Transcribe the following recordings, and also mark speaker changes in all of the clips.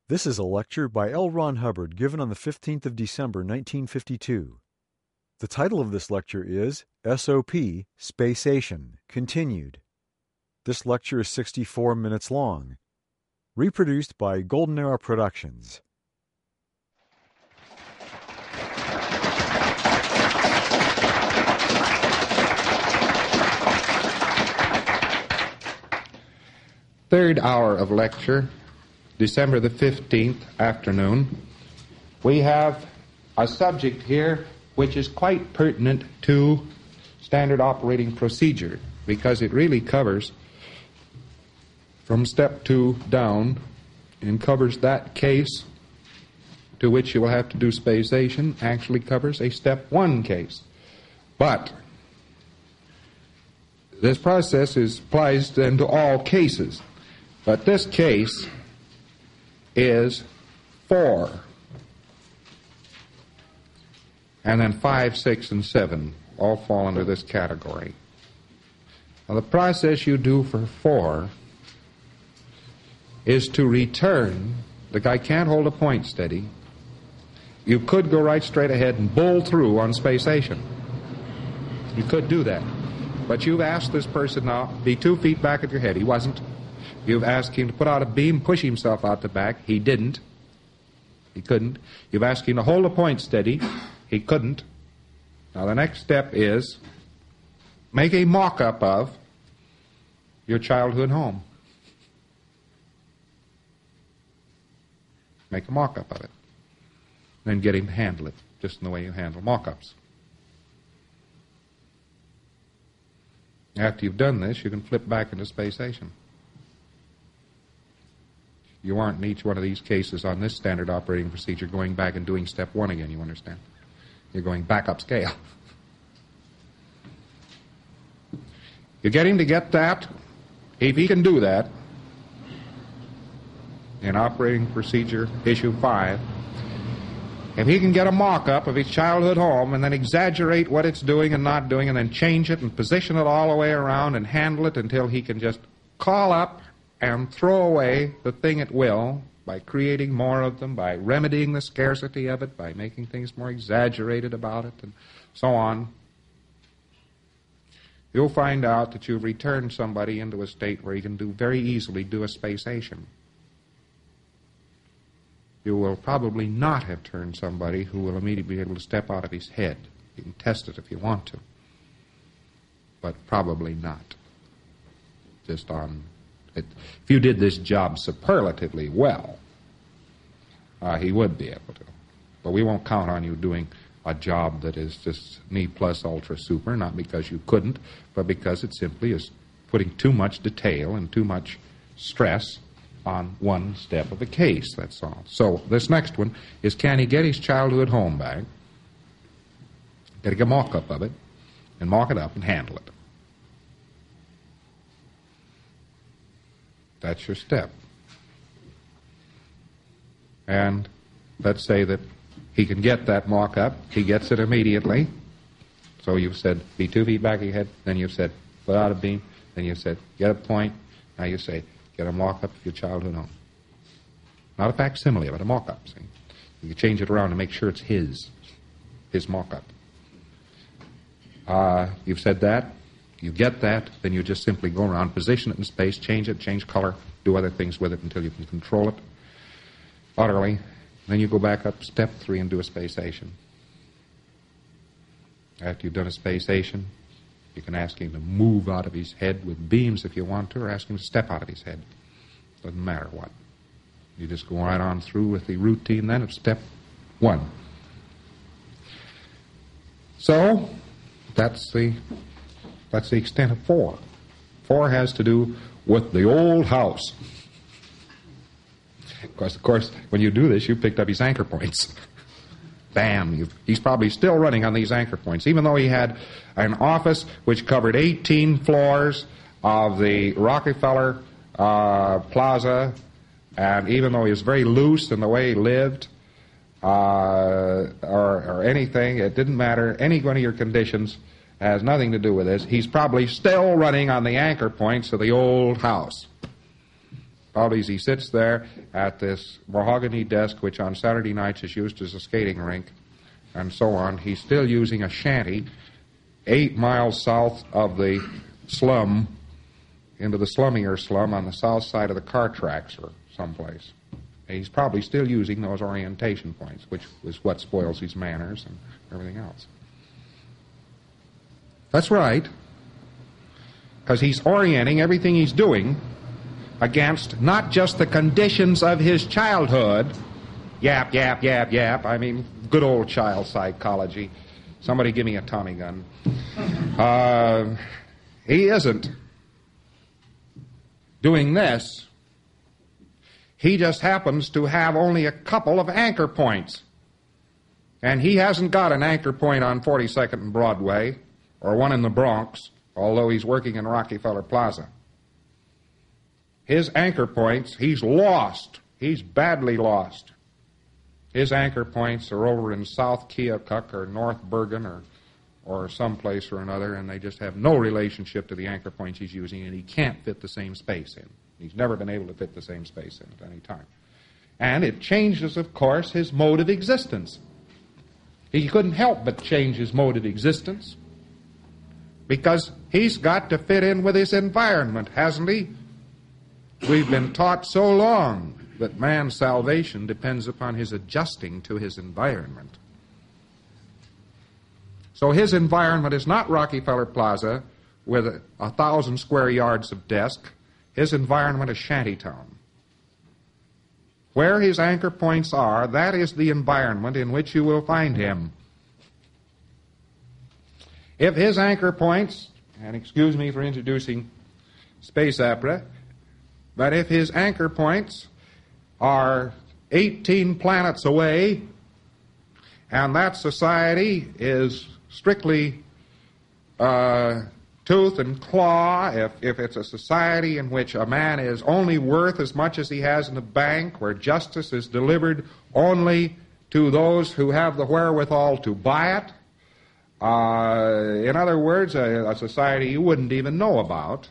Speaker 1: This is a lecture by L. Ron Hubbard given on the 15th of December, 1952. The title of this lecture is SOP, Spacation, Continued. This lecture is 64 minutes long. Reproduced by Golden Era Productions.
Speaker 2: Third hour of lecture, December the 15th afternoon. We have a subject here which is quite pertinent to standard operating procedure because it really covers from step 2 down and covers that case to which you will have to do spacation, actually covers a step 1 case. But this process applies then to all cases. But this case is 4. And then 5, 6, and 7 all fall under this category. Now the process you do for 4 is to return. The guy can't hold a point steady. You could go right straight ahead and bowl through on spacation. You could do that. But you've asked this person now, be 2 feet back at your head. He wasn't. You've asked him to put out a beam, push himself out the back. He didn't. He couldn't. You've asked him to hold a point steady. He couldn't. Now the next step is make a mock-up of your childhood home. Make a mock-up of it. Then get him to handle it, just in the way you handle mock-ups. After you've done this, you can flip back into spacation. You aren't in each one of these cases on this standard operating procedure going back and doing step 1 again, you understand? You're going back up scale. You get him to get that. If he can do that, in operating procedure issue 5, if he can get a mock-up of his childhood home and then exaggerate what it's doing and not doing and then change it and position it all the way around and handle it until he can just call up and throw away the thing at will by creating more of them, by remedying the scarcity of it, by making things more exaggerated about it, and so on, you'll find out that you've returned somebody into a state where he can very easily do a spacation. You will probably not have turned somebody who will immediately be able to step out of his head. You can test it if you want to, but probably not. Just on it. If you did this job superlatively well, he would be able to. But we won't count on you doing a job that is just knee plus ultra super, not because you couldn't, but because it simply is putting too much detail and too much stress on one step of a case, that's all. So this next one is, can he get his childhood home back? Got to get a mock-up of it, and mock it up and handle it. That's your step. And let's say that he can get that mock-up. He gets it immediately. So you've said, be 2 feet back of your head. Then you've said, put out a beam. Then you've said, get a point. Now you say, get a mock-up of your childhood home. Not a facsimile, but a mock-up, see? You can change it around and make sure it's his mock-up. You've said that. You get that, then you just simply go around, position it in space, change it, change color, do other things with it until you can control it utterly. Then you go back up step 3 and do a spacation. After you've done a spacation, you can ask him to move out of his head with beams if you want to, or ask him to step out of his head. Doesn't matter what. You just go right on through with the routine then of step 1. So, that's the extent of 4. 4 has to do with the old house. Of course, when you do this, you picked up his anchor points. Bam! He's probably still running on these anchor points, even though he had an office which covered 18 floors of the Rockefeller Plaza, and even though he was very loose in the way he lived, or anything, it didn't matter. Any one of your conditions has nothing to do with this. He's probably still running on the anchor points of the old house. He sits there at this mahogany desk, which on Saturday nights is used as a skating rink, and so on. He's still using a shanty 8 miles south of the slum, into the slummier slum on the south side of the car tracks or someplace. He's probably still using those orientation points, which is what spoils his manners and everything else. That's right, because he's orienting everything he's doing against not just the conditions of his childhood. Yap, yap, yap, yap. I mean, good old child psychology. Somebody give me a Tommy gun. He isn't doing this. He just happens to have only a couple of anchor points. And he hasn't got an anchor point on 42nd and Broadway or one in the Bronx, although he's working in Rockefeller Plaza. His anchor points, he's lost. He's badly lost. His anchor points are over in South Keokuk or North Bergen or someplace or another, and they just have no relationship to the anchor points he's using, and he can't fit the same space in. He's never been able to fit the same space in at any time. And it changes, of course, his mode of existence. He couldn't help but change his mode of existence because he's got to fit in with his environment, hasn't he? We've been taught so long that man's salvation depends upon his adjusting to his environment. So his environment is not Rockefeller Plaza with 1,000 square yards of desk. His environment is Shantytown. Where his anchor points are, that is the environment in which you will find him. If his anchor points, and excuse me for introducing space opera, but if his anchor points are 18 planets away, and that society is strictly tooth and claw, if it's a society in which a man is only worth as much as he has in the bank, where justice is delivered only to those who have the wherewithal to buy it, in other words, a society you wouldn't even know about,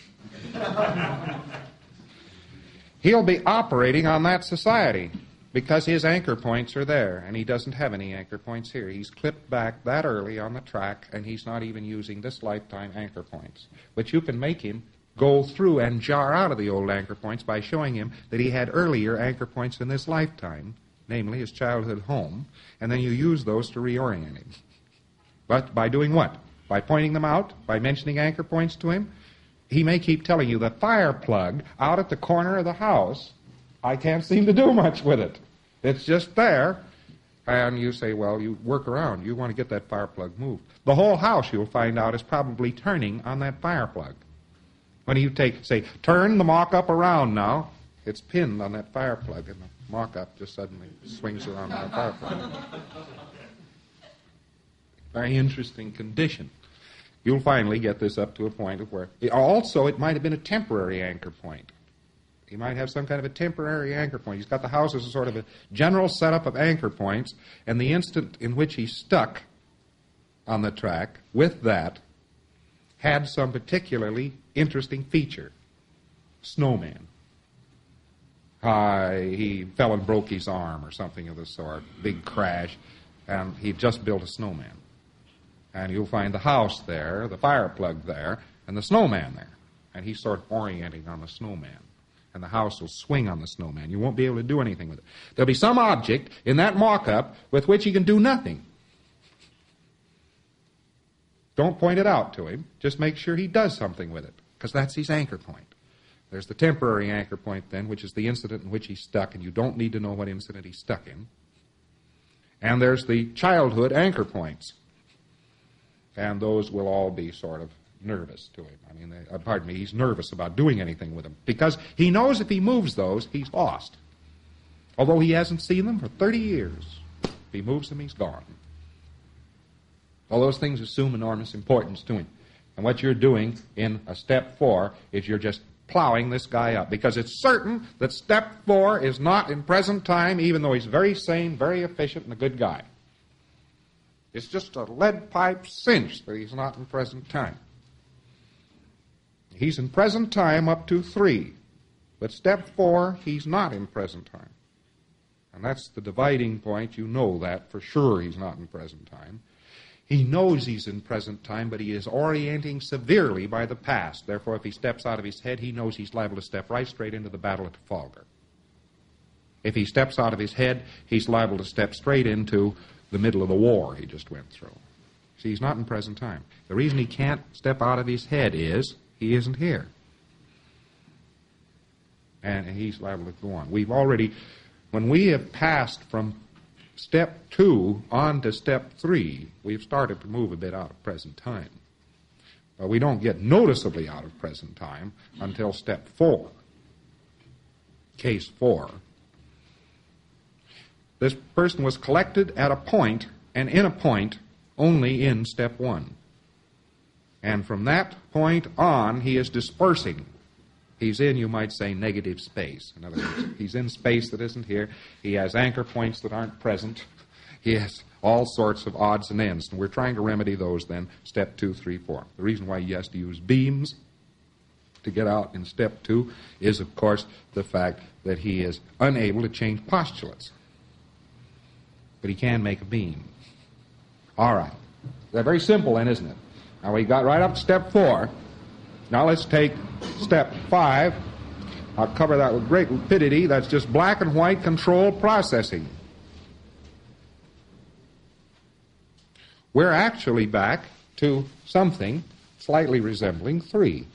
Speaker 2: he'll be operating on that society because his anchor points are there, and he doesn't have any anchor points here. He's clipped back that early on the track, and he's not even using this lifetime anchor points. But you can make him go through and jar out of the old anchor points by showing him that he had earlier anchor points in this lifetime, namely his childhood home, and then you use those to reorient him. But by doing what? By pointing them out? By mentioning anchor points to him? He may keep telling you the fire plug out at the corner of the house, I can't seem to do much with it. It's just there. And you say, well, you work around. You want to get that fire plug moved. The whole house, you'll find out, is probably turning on that fire plug. When you say, turn the mock-up around now, it's pinned on that fire plug, and the mock-up just suddenly swings around on the fire plug. Very interesting condition. You'll finally get this up to a point of where... Also, it might have been a temporary anchor point. He might have some kind of a temporary anchor point. He's got the house as a sort of a general setup of anchor points, and the instant in which he stuck on the track with that had some particularly interesting feature. Snowman. He fell and broke his arm or something of the sort. Big crash, and he just built a snowman. And you'll find the house there, the fire plug there, and the snowman there. And he's sort of orienting on the snowman. And the house will swing on the snowman. You won't be able to do anything with it. There'll be some object in that mock-up with which he can do nothing. Don't point it out to him. Just make sure he does something with it, because that's his anchor point. There's the temporary anchor point then, which is the incident in which he's stuck, and you don't need to know what incident he's stuck in. And there's the childhood anchor points. And those will all be sort of nervous to him. I mean, he's nervous about doing anything with them because he knows if he moves those, he's lost. Although he hasn't seen them for 30 years. If he moves them, he's gone. All those things assume enormous importance to him. And what you're doing in a step 4 is you're just plowing this guy up because it's certain that step 4 is not in present time, even though he's very sane, very efficient, and a good guy. It's just a lead pipe cinch that he's not in present time. He's in present time up to 3. But step 4, he's not in present time. And that's the dividing point. You know that for sure he's not in present time. He knows he's in present time, but he is orienting severely by the past. Therefore, if he steps out of his head, he knows he's liable to step right straight into the Battle of Trafalgar. If he steps out of his head, he's liable to step straight into the middle of the war he just went through. See, he's not in present time. The reason he can't step out of his head is he isn't here. And he's liable to go on. We've already, when we have passed from step 2 on to step 3, we've started to move a bit out of present time. But we don't get noticeably out of present time until step 4. Case 4. This person was collected at a point, and in a point, only in step 1. And from that point on, he is dispersing. He's in, you might say, negative space. In other words, he's in space that isn't here. He has anchor points that aren't present. He has all sorts of odds and ends. And we're trying to remedy those then, step 2, 3, 4. The reason why he has to use beams to get out in step 2 is, of course, the fact that he is unable to change postulates. But he can make a beam. All right. That's very simple then, isn't it? Now we got right up to step 4. Now let's take step 5. I'll cover that with great rapidity. That's just black and white control processing. We're actually back to something slightly resembling 3.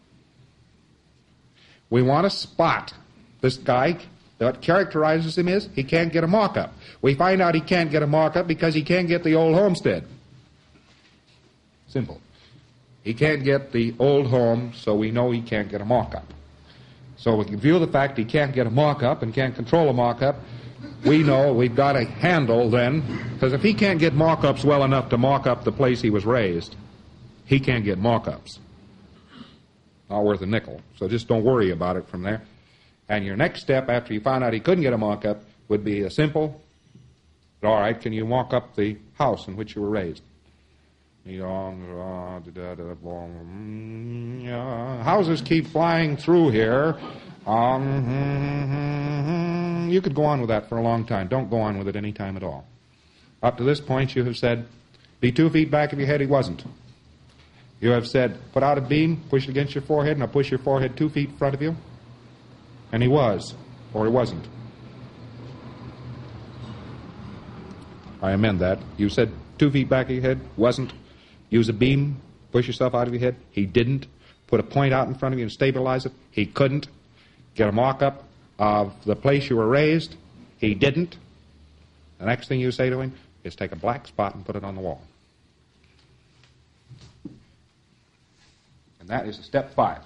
Speaker 2: We want to spot this guy. What characterizes him is he can't get a mock-up. We find out he can't get a mock-up because he can't get the old homestead. Simple. He can't get the old home, so we know he can't get a mock-up. So in view of the fact he can't get a mock-up and can't control a mock-up, we know we've got a handle then, because if he can't get mock-ups well enough to mock up the place he was raised, he can't get mock-ups. Not worth a nickel. So just don't worry about it from there. And your next step after you found out he couldn't get a mock-up would be a simple, all right, can you mock up the house in which you were raised? Houses keep flying through here. You could go on with that for a long time. Don't go on with it any time at all. Up to this point, you have said, be 2 feet back of your head. He wasn't. You have said, put out a beam, push it against your forehead, now push your forehead 2 feet in front of you. And he was, or he wasn't. I amend that. You said 2 feet back of your head, wasn't. Use a beam, push yourself out of your head. He didn't. Put a point out in front of you and stabilize it. He couldn't. Get a mock-up of the place you were raised. He didn't. The next thing you say to him is take a black spot and put it on the wall. And that is step 5.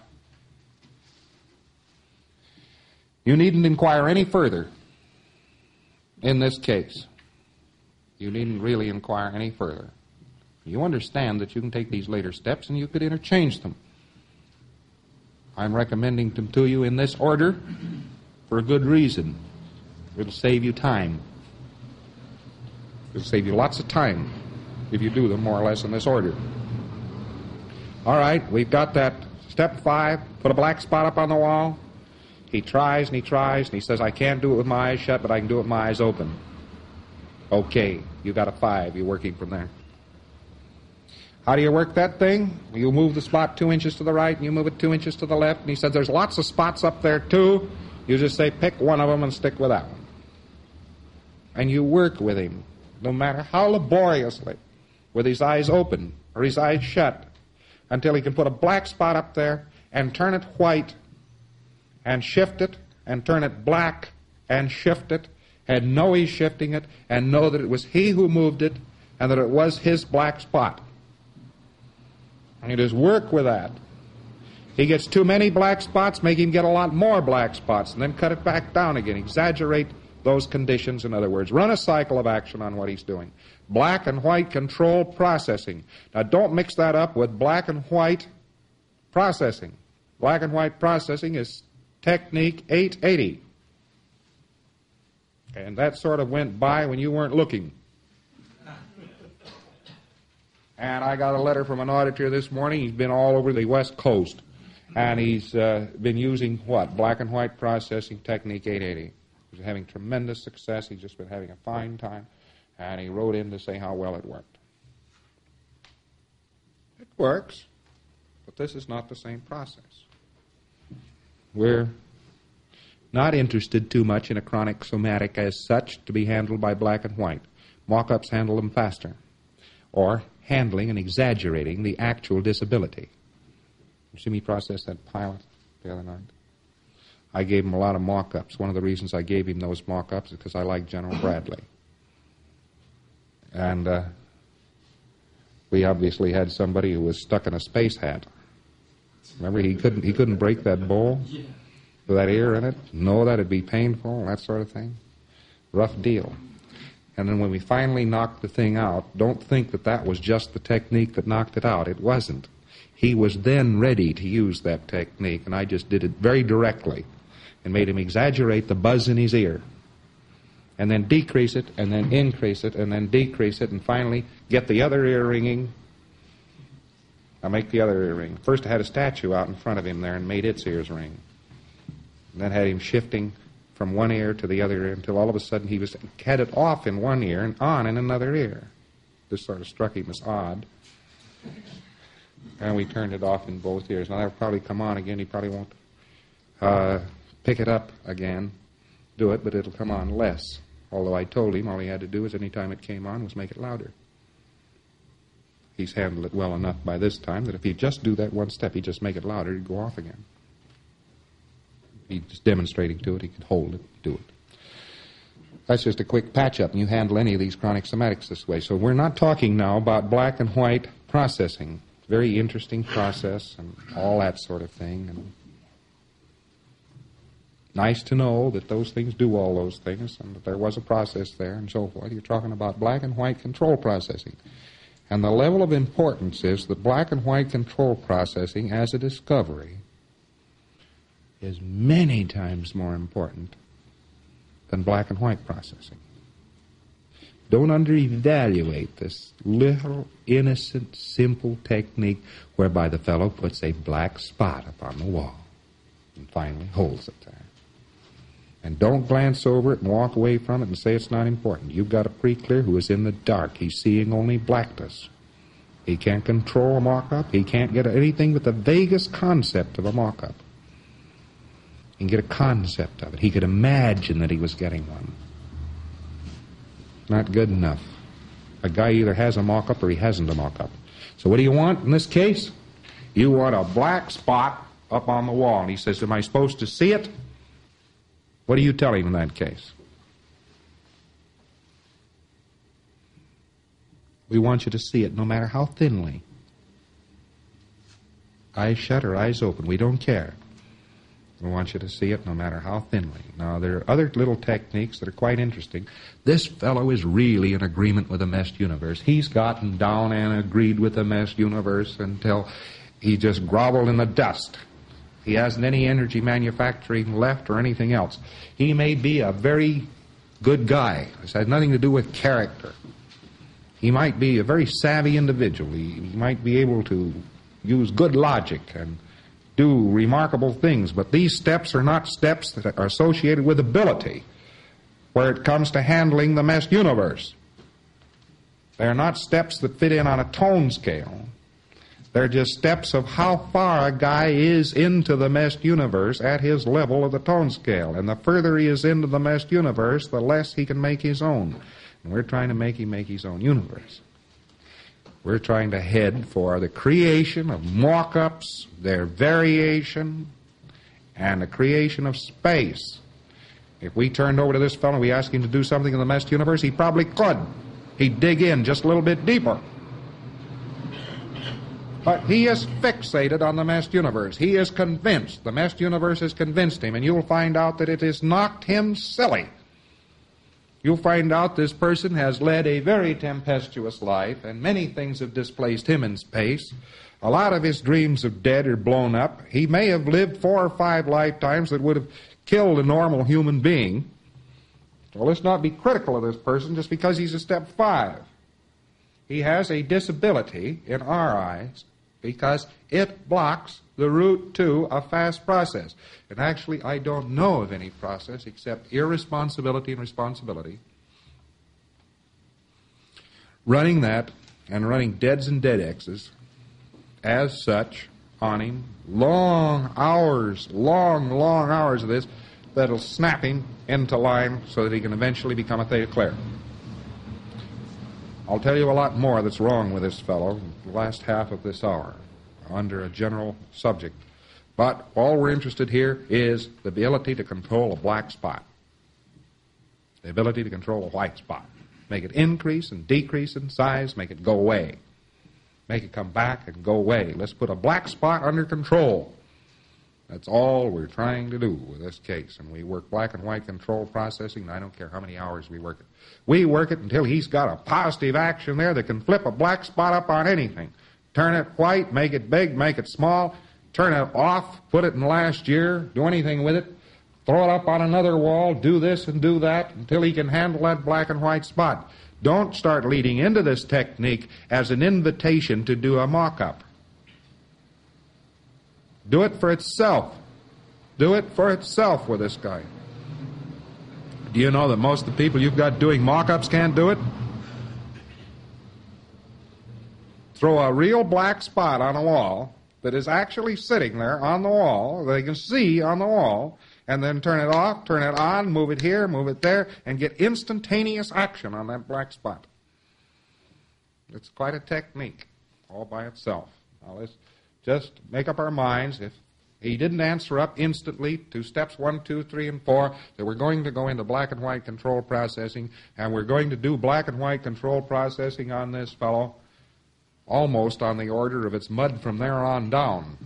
Speaker 2: You needn't inquire any further in this case. You needn't really inquire any further. You understand that you can take these later steps and you could interchange them. I'm recommending them to you in this order for a good reason. It'll save you time. It'll save you lots of time if you do them more or less in this order. All right, we've got that step 5. Put a black spot up on the wall. He tries and he tries and he says, I can't do it with my eyes shut, but I can do it with my eyes open. Okay, you got a 5. You're working from there. How do you work that thing? You move the spot 2 inches to the right and you move it 2 inches to the left. And he says, there's lots of spots up there too. You just say, pick one of them and stick with that one. And you work with him, no matter how laboriously, with his eyes open or his eyes shut, until he can put a black spot up there and turn it white and shift it and turn it black and shift it and know he's shifting it and know that it was he who moved it and that it was his black spot. And you just work with that. He gets too many black spots, make him get a lot more black spots, and then cut it back down again. Exaggerate those conditions, in other words. Run a cycle of action on what he's doing. Black and white control processing. Now, don't mix that up with black and white processing. Black and white processing is technique 880. And that sort of went by when you weren't looking. And I got a letter from an auditor this morning. He's been all over the West Coast. And he's been using what? Black and white processing technique 880. He's having tremendous success. He's just been having a fine time. And he wrote in to say how well it worked. It works, but this is not the same process. We're not interested too much in a chronic somatic as such to be handled by black and white. Mock-ups handle them faster, or handling and exaggerating the actual disability. You see me process that pilot the other night? I gave him a lot of mock-ups. One of the reasons I gave him those mock-ups is because I like General Bradley. And we obviously had somebody who was stuck in a space hat. Remember, he couldn't break that bowl with that ear in it. No, that'd be painful, that sort of thing. Rough deal. And then when we finally knocked the thing out, don't think that that was just the technique that knocked it out. It wasn't. He was then ready to use that technique, and I just did it very directly and made him exaggerate the buzz in his ear, and then decrease it, and then increase it, and then decrease it, and finally get the other ear ringing. I make the other ear ring. First I had a statue out in front of him there and made its ears ring. And then had him shifting from one ear to the other ear until all of a sudden he had it off in one ear and on in another ear. This sort of struck him as odd. And we turned it off in both ears. Now that'll probably come on again. He probably won't pick it up again, do it, but it'll come on less. Although I told him all he had to do is any time it came on was make it louder. He's handled it well enough by this time that if he'd just do that one step, he'd just make it louder, it'd go off again. He's just demonstrating to it, he could hold it, do it. That's just a quick patch-up, and you handle any of these chronic somatics this way. So we're not talking now about black and white processing. Very interesting process and all that sort of thing. And nice to know that those things do all those things and that there was a process there and so forth. You're talking about black and white control processing. And the level of importance is that black and white control processing as a discovery is many times more important than black and white processing. Don't underevaluate this little, innocent, simple technique whereby the fellow puts a black spot upon the wall and finally holds it there. And don't glance over it and walk away from it and say it's not important. You've got a pre-clear who is in the dark. He's seeing only blackness. He can't control a mock-up. He can't get anything but the vaguest concept of a mock-up. He can get a concept of it. He could imagine that he was getting one. Not good enough. A guy either has a mock-up or he hasn't a mock-up. So what do you want in this case? You want a black spot up on the wall. And he says, am I supposed to see it? What do you tell him in that case? We want you to see it no matter how thinly. Eyes shut or eyes open, we don't care. We want you to see it no matter how thinly. Now, there are other little techniques that are quite interesting. This fellow is really in agreement with the meshed universe. He's gotten down and agreed with the meshed universe until he just groveled in the dust. He hasn't any energy manufacturing left or anything else. He may be a very good guy. This has nothing to do with character. He might be a very savvy individual. He might be able to use good logic and do remarkable things, but these steps are not steps that are associated with ability where it comes to handling the meshed universe. They're not steps that fit in on a tone scale. They're just steps of how far a guy is into the meshed universe at his level of the tone scale. And the further he is into the meshed universe, the less he can make his own. And we're trying to make him make his own universe. We're trying to head for the creation of mock-ups, their variation, and the creation of space. If we turned over to this fellow and we asked him to do something in the meshed universe, he probably could. He'd dig in just a little bit deeper. But he is fixated on the meshed universe. He is convinced. The meshed universe has convinced him, and you'll find out that it has knocked him silly. You'll find out this person has led a very tempestuous life, and many things have displaced him in space. A lot of his dreams are dead or blown up. He may have lived 4 or 5 lifetimes that would have killed a normal human being. Well, let's not be critical of this person just because he's a step 5. He has a disability in our eyes because it blocks the route to a fast process. And actually, I don't know of any process except irresponsibility and responsibility. Running that and running deads and dead X's as such on him, long hours of this, that'll snap him into line so that he can eventually become a theta clear. I'll tell you a lot more that's wrong with this fellow in the last half of this hour under a general subject. But all we're interested here is the ability to control a black spot, the ability to control a white spot. Make it increase and decrease in size, make it go away. Make it come back and go away. Let's put a black spot under control. That's all we're trying to do with this case. And we work black and white control processing, and I don't care how many hours we work it. We work it until he's got a positive action there that can flip a black spot up on anything. Turn it white, make it big, make it small, turn it off, put it in last year, do anything with it, throw it up on another wall, do this and do that until he can handle that black and white spot. Don't start leading into this technique as an invitation to do a mock-up. Do it for itself. Do it for itself with this guy. Do you know that most of the people you've got doing mock-ups can't do it? Throw a real black spot on a wall that is actually sitting there on the wall, that they can see on the wall, and then turn it off, turn it on, move it here, move it there, and get instantaneous action on that black spot. It's quite a technique all by itself. Now let's just make up our minds, if he didn't answer up instantly to steps 1, 2, 3, and 4, that we're going to go into black and white control processing, and we're going to do black and white control processing on this fellow almost on the order of its mud from there on down.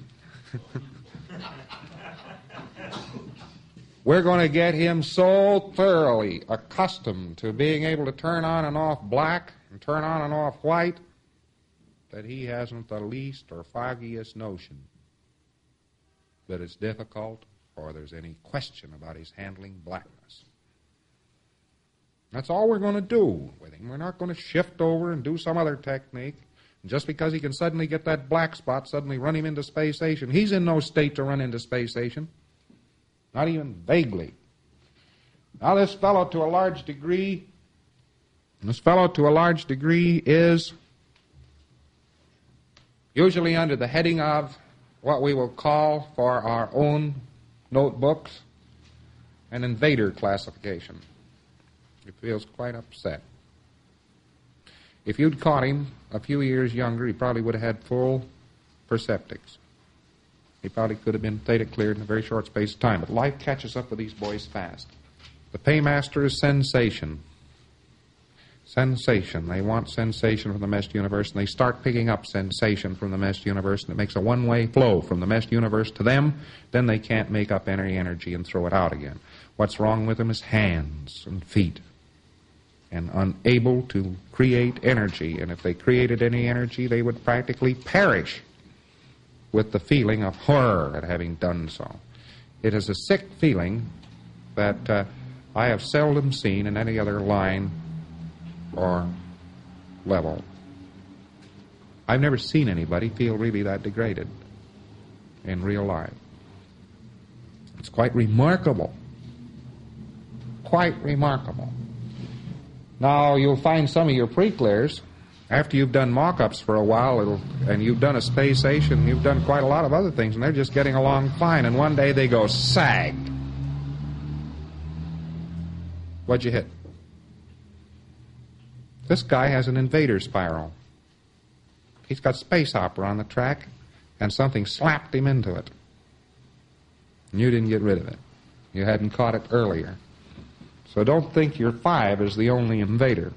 Speaker 2: We're going to get him so thoroughly accustomed to being able to turn on and off black and turn on and off white that he hasn't the least or foggiest notion that it's difficult or there's any question about his handling blackness. That's all we're going to do with him. We're not going to shift over and do some other technique. And just because he can suddenly get that black spot, suddenly run him into spacation. He's in no state to run into spacation. Not even vaguely. Now this fellow to a large degree is usually under the heading of what we will call for our own notebooks an invader classification. He feels quite upset. If you'd caught him a few years younger, he probably would have had full perceptics. He probably could have been theta cleared in a very short space of time. But life catches up with these boys fast. The paymaster is sensation. Sensation. They want sensation from the meshed universe, and they start picking up sensation from the meshed universe, and it makes a one-way flow from the meshed universe to them. Then they can't make up any energy and throw it out again. What's wrong with them is hands and feet, and unable to create energy. And if they created any energy, they would practically perish with the feeling of horror at having done so. It is a sick feeling that I have seldom seen in any other line or level. I've never seen anybody feel really that degraded in real life. It's quite remarkable. Quite remarkable. Now, you'll find some of your pre-clears, after you've done mock-ups for a while, and you've done a spacation, you've done quite a lot of other things, and they're just getting along fine, and one day they go, sag. What'd you hit? This guy has an invader spiral. He's got space opera on the track, and something slapped him into it. And you didn't get rid of it. You hadn't caught it earlier. So don't think your 5 is the only invader.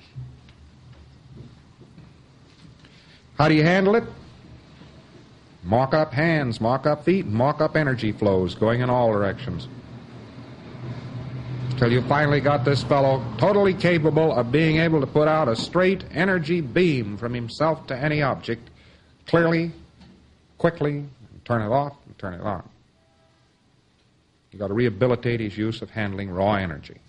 Speaker 2: How do you handle it? Mock up hands, mock up feet, mock up energy flows going in all directions. Till you finally got this fellow totally capable of being able to put out a straight energy beam from himself to any object clearly, quickly, and turn it off and turn it on. You've got to rehabilitate his use of handling raw energy.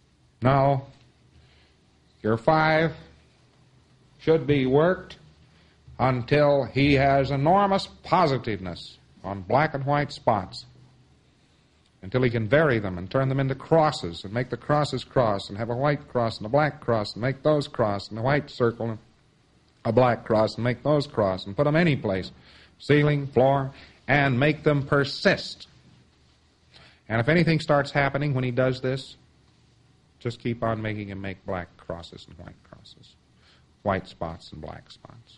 Speaker 2: Now, your 5 should be worked until he has enormous positiveness on black and white spots, until he can vary them and turn them into crosses and make the crosses cross and have a white cross and a black cross and make those cross and a white circle and a black cross and make those cross and put them any place, ceiling, floor, and make them persist. And if anything starts happening when he does this, just keep on making him make black crosses and white crosses, white spots and black spots.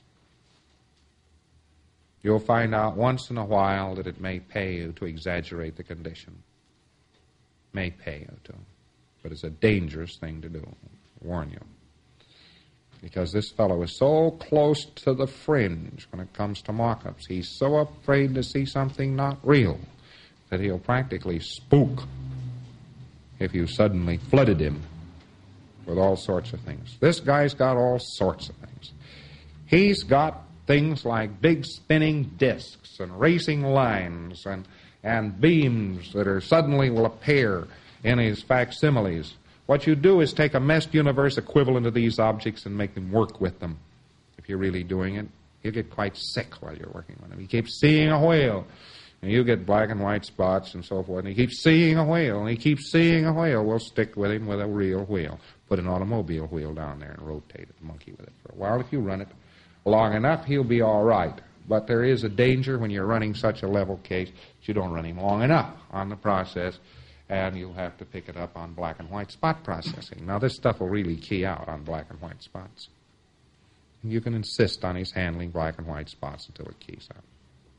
Speaker 2: You'll find out once in a while that it may pay you to exaggerate the condition. May pay you to. But it's a dangerous thing to do, I warn you. Because this fellow is so close to the fringe when it comes to mock-ups. He's so afraid to see something not real that he'll practically spook if you suddenly flooded him with all sorts of things. This guy's got all sorts of things. He's got things like big spinning discs and racing lines and beams that are suddenly will appear in his facsimiles. What you do is take a messed universe equivalent of these objects and make them work with them. If you're really doing it, you'll get quite sick while you're working with them. He keeps seeing a whale, and you get black and white spots and so forth, and he keeps seeing a whale, and he keeps seeing a whale. We'll stick with him with a real whale. Put an automobile wheel down there and rotate it, monkey with it for a while. If you run it long enough, he'll be all right. But there is a danger when you're running such a level case that you don't run him long enough on the process, and you'll have to pick it up on black and white spot processing. Now, this stuff will really key out on black and white spots. And you can insist on his handling black and white spots until it keys out.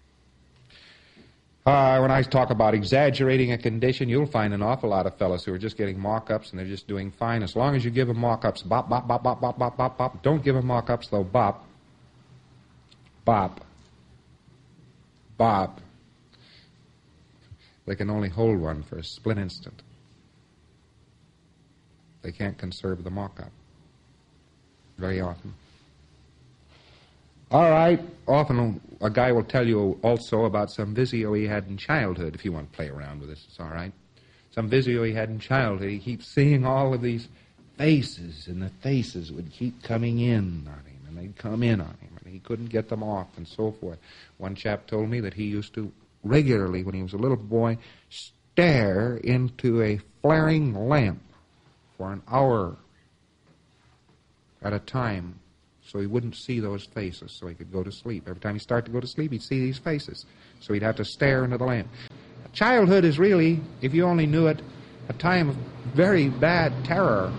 Speaker 2: When I talk about exaggerating a condition, you'll find an awful lot of fellows who are just getting mock-ups and they're just doing fine. As long as you give them mock-ups, bop, bop, bop, bop, bop, bop, bop, bop. Don't give them mock-ups, though, bop. Bop. Bop. They can only hold one for a split instant. They can't conserve the mock-up very often. All right, often a guy will tell you also about some Vizio he had in childhood. If you want to play around with this, it's all right. Some Vizio he had in childhood. He keeps seeing all of these faces, and the faces would keep coming in on him, and they'd come in on him, and he couldn't get them off, and so forth. One chap told me that he used to regularly, when he was a little boy, stare into a flaring lamp for an hour at a time, so he wouldn't see those faces, so he could go to sleep. Every time he started to go to sleep, he'd see these faces, so he'd have to stare into the lamp. Childhood is really, if you only knew it, a time of very bad terror.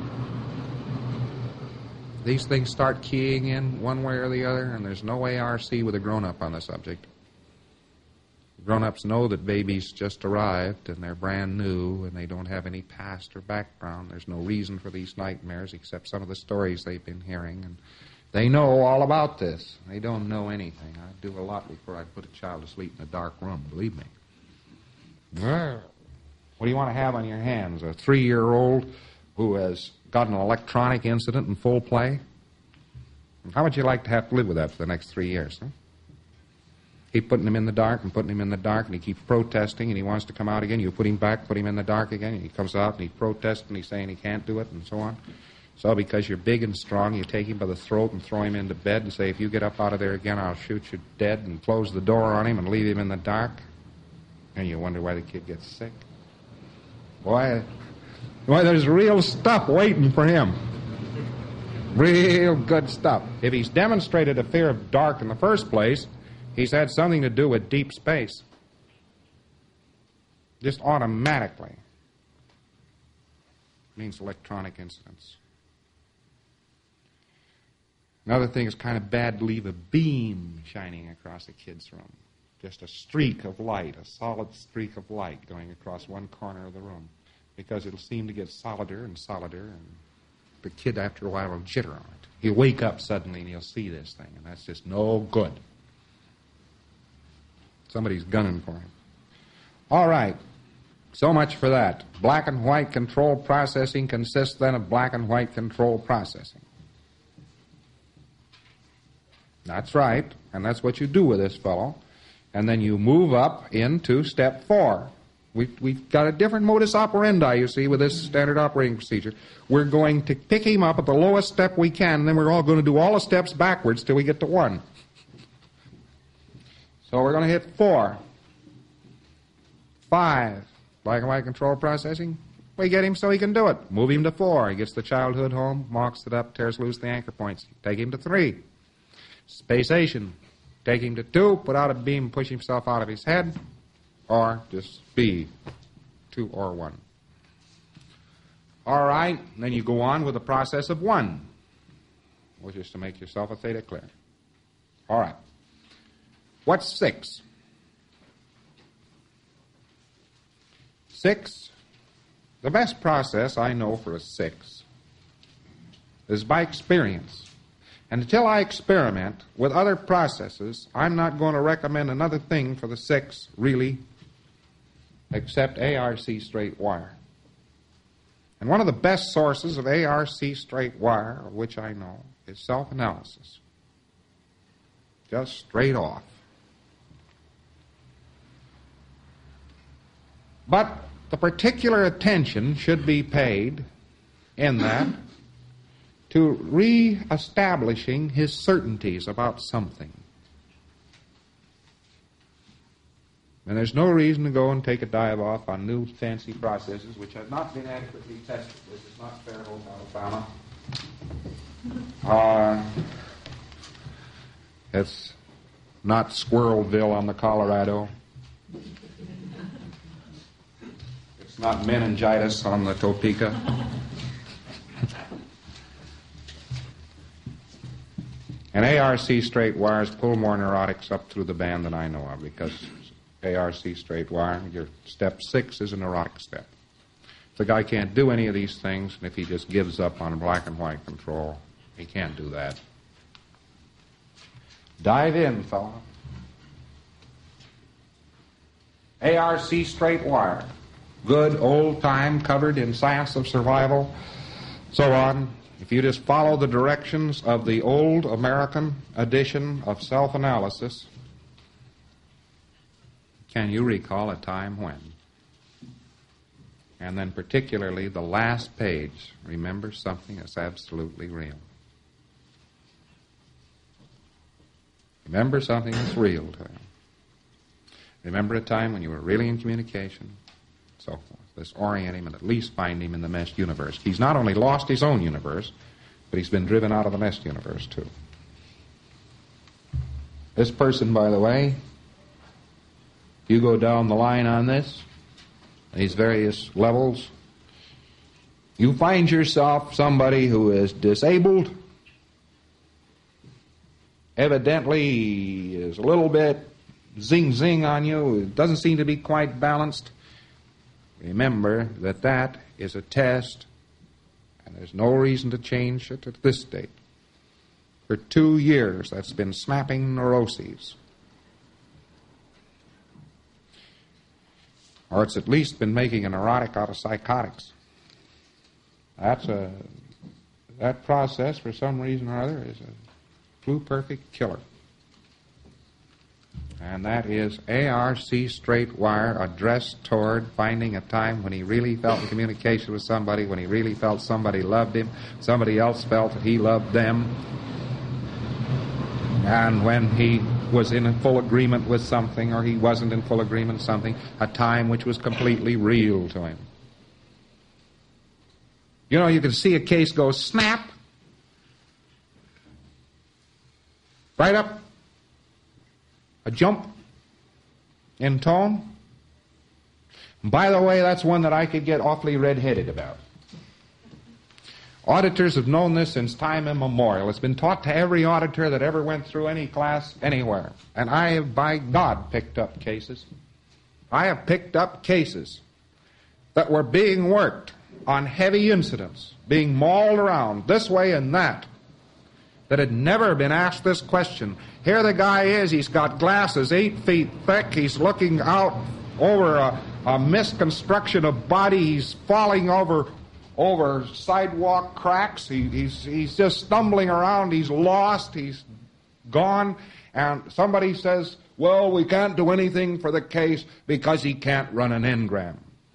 Speaker 2: These things start keying in one way or the other, and there's no ARC with a grown-up on the subject. Grown-ups know that babies just arrived, and they're brand new, and they don't have any past or background. There's no reason for these nightmares except some of the stories they've been hearing, and they know all about this. They don't know anything. I'd do a lot before I'd put a child to sleep in a dark room, believe me. What do you want to have on your hands? A 3-year-old who has got an electronic incident in full play? How would you like to have to live with that for the next 3 years, huh? Keep putting him in the dark and putting him in the dark, and he keeps protesting, and he wants to come out again. You put him back, put him in the dark again, and he comes out, and he protests, and he's saying he can't do it, and so on. So because you're big and strong, you take him by the throat and throw him into bed and say, if you get up out of there again, I'll shoot you dead, and close the door on him and leave him in the dark. And you wonder why the kid gets sick. Why, there's real stuff waiting for him. Real good stuff. If he's demonstrated a fear of dark in the first place, he's had something to do with deep space. Just automatically. Means electronic incidents. Another thing is kind of bad to leave a beam shining across a kid's room. Just a streak of light, a solid streak of light going across one corner of the room. Because it'll seem to get solider and solider, and the kid after a while will jitter on it. He'll wake up suddenly and he'll see this thing, and that's just no good. Somebody's gunning for him. All right. So much for that. Black and white control processing consists then of black and white control processing. That's right, and that's what you do with this fellow. And then you move up into step 4. We've got a different modus operandi, you see, with this standard operating procedure. We're going to pick him up at the lowest step we can, and then we're all going to do all the steps backwards till we get to 1. So we're going to hit 4. 5. Black and white control processing. We get him so he can do it. Move him to 4. He gets the childhood home, mocks it up, tears loose the anchor points. Take him to 3. Spacation. Take him to 2, put out a beam, push himself out of his head, or just be 2 or 1. All right, and then you go on with the process of 1, which is to make yourself a theta clear. All right. What's 6? 6, the best process I know for a 6 is by experience. And until I experiment with other processes, I'm not going to recommend another thing for the 6, really, except ARC straight wire. And one of the best sources of ARC straight wire, of which I know, is self-analysis. Just straight off. But the particular attention should be paid in that to re-establishing his certainties about something. And there's no reason to go and take a dive off on new fancy processes which have not been adequately tested. This is not Fairhope, Alabama. It's not Squirrelville on the Colorado. It's not meningitis on the Topeka. And ARC straight wires pull more neurotics up through the band than I know of, because ARC straight wire, your step 6 is a neurotic step. If the guy can't do any of these things, and if he just gives up on black and white control, he can't do that. Dive in, fella. ARC straight wire. Good old time, covered in science of survival, so on. If you just follow the directions of the old American edition of self-analysis, can you recall a time when? And then particularly the last page, remember something that's absolutely real. Remember something that's real to him. Remember a time when you were really in communication, so forth. Let's orient him and at least find him in the meshed universe. He's not only lost his own universe, but he's been driven out of the meshed universe, too. This person, by the way, you go down the line on this, these various levels, you find yourself somebody who is disabled, evidently is a little bit zing-zing on you, it doesn't seem to be quite balanced. Remember that that is a test, and there's no reason to change it at this date. For 2 years, that's been snapping neuroses. Or it's at least been making a neurotic out of psychotics. That process, for some reason or other, is a flu-perfect killer. And that is ARC straight wire addressed toward finding a time when he really felt in communication with somebody, when he really felt somebody loved him, somebody else felt that he loved them, and when he was in full agreement with something or he wasn't in full agreement with something, a time which was completely real to him. You know, you can see a case go snap, right up, a jump in tone. And by the way, that's one that I could get awfully red-headed about. Auditors have known this since time immemorial. It's been taught to every auditor that ever went through any class anywhere. And I have, by God, picked up cases. I have picked up cases that were being worked on heavy incidents, being mauled around this way and that had never been asked this question. Here the guy is, he's got glasses 8 feet thick, he's looking out over a misconstruction of body, he's falling over sidewalk cracks, he's just stumbling around, he's lost, he's gone, and somebody says, well, we can't do anything for the case because he can't run an engram.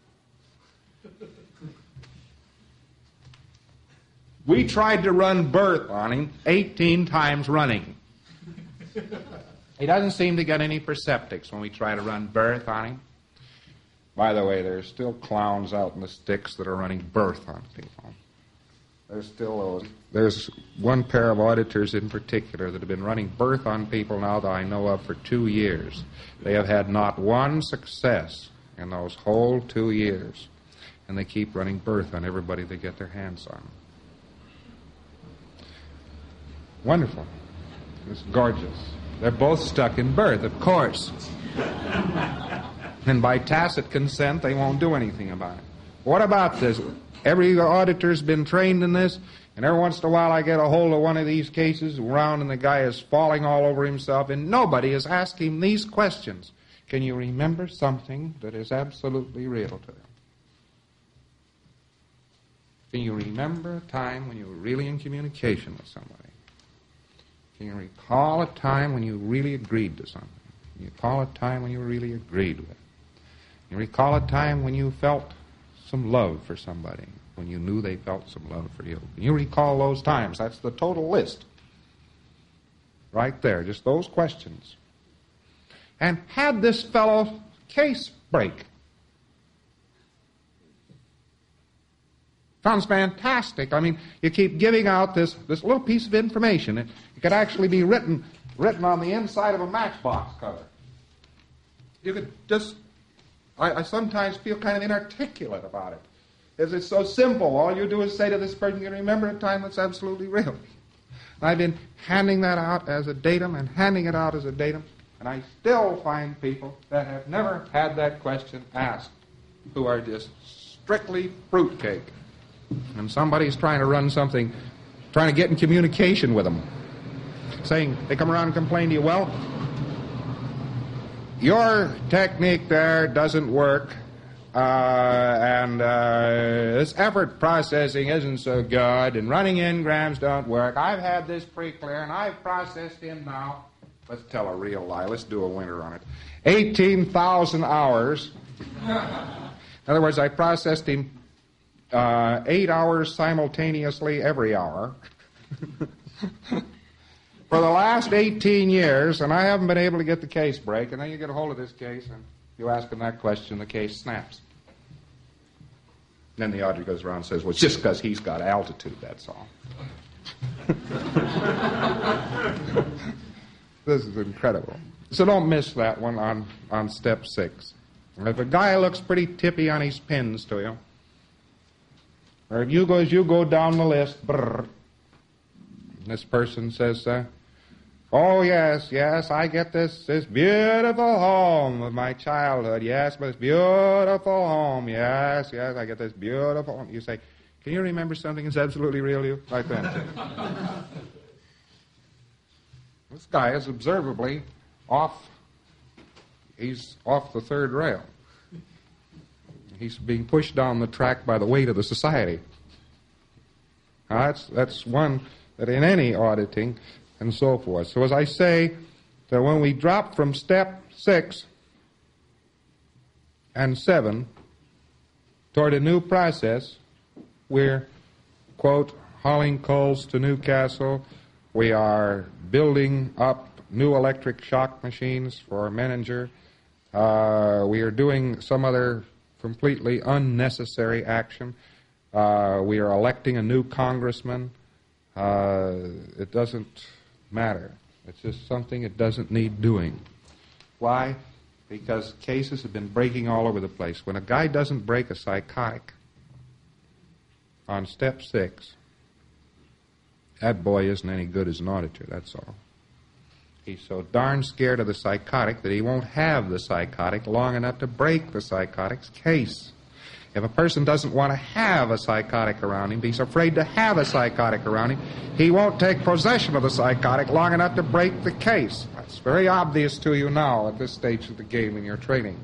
Speaker 2: We tried to run birth on him 18 times running. He doesn't seem to get any perceptics when we try to run birth on him. By the way, there's still clowns out in the sticks that are running birth on people. There's still those. There's one pair of auditors in particular that have been running birth on people now that I know of for 2 years. They have had not one success in those whole 2 years. And they keep running birth on everybody they get their hands on. Wonderful. It's gorgeous. They're both stuck in birth, of course. And by tacit consent, they won't do anything about it. What about this? Every auditor's been trained in this, and every once in a while I get a hold of one of these cases around and the guy is falling all over himself, and nobody has asked him these questions. Can you remember something that is absolutely real to them? Can you remember a time when you were really in communication with somebody? Can you recall a time when you really agreed to something? Can you recall a time when you really agreed with it? Can you recall a time when you felt some love for somebody, when you knew they felt some love for you? Can you recall those times? That's the total list. Right there, just those questions. And had this fellow case break. Sounds fantastic. I mean, you keep giving out this little piece of information. It could actually be written on the inside of a matchbox cover. You could just... I sometimes feel kind of inarticulate about it. It's so simple. All you do is say to this person, you remember a time that's absolutely real. I've been handing that out as a datum and handing it out as a datum, and I still find people that have never had that question asked, who are just strictly fruitcake. And somebody's trying to run something, trying to get in communication with them, saying, they come around and complain to you, well, your technique there doesn't work, and this effort processing isn't so good, and running engrams don't work. I've had this pretty clear, and I've processed him now. Let's tell a real lie. Let's do a winner on it. 18,000 hours. In other words, I processed him 8 hours simultaneously every hour. For the last 18 years, and I haven't been able to get the case break, and then you get a hold of this case, and you ask him that question, the case snaps. Then the auditor goes around and says, well, it's just because he's got altitude, that's all. This is incredible. So don't miss that one on step 6. If a guy looks pretty tippy on his pins to you, or if you go down the list, brrr, this person says, oh, yes, I get this beautiful home of my childhood. Yes, but this beautiful home. Yes, I get this beautiful home. You say, can you remember something that's absolutely real to you? Like that. This guy is observably he's off the third rail. He's being pushed down the track by the weight of the society. Now, that's one that in any auditing and so forth. So as I say, that when we drop from step 6 and 7 toward a new process, we're, quote, hauling coals to Newcastle. We are building up new electric shock machines for Menninger. We are doing some other completely unnecessary action. We are electing a new congressman. It doesn't matter. It's just something it doesn't need doing. Why? Because cases have been breaking all over the place. When a guy doesn't break a psychotic on step 6, that boy isn't any good as an auditor, that's all. He's so darn scared of the psychotic that he won't have the psychotic long enough to break the psychotic's case. If a person doesn't want to have a psychotic around him, he's afraid to have a psychotic around him, he won't take possession of the psychotic long enough to break the case. That's very obvious to you now at this stage of the game in your training.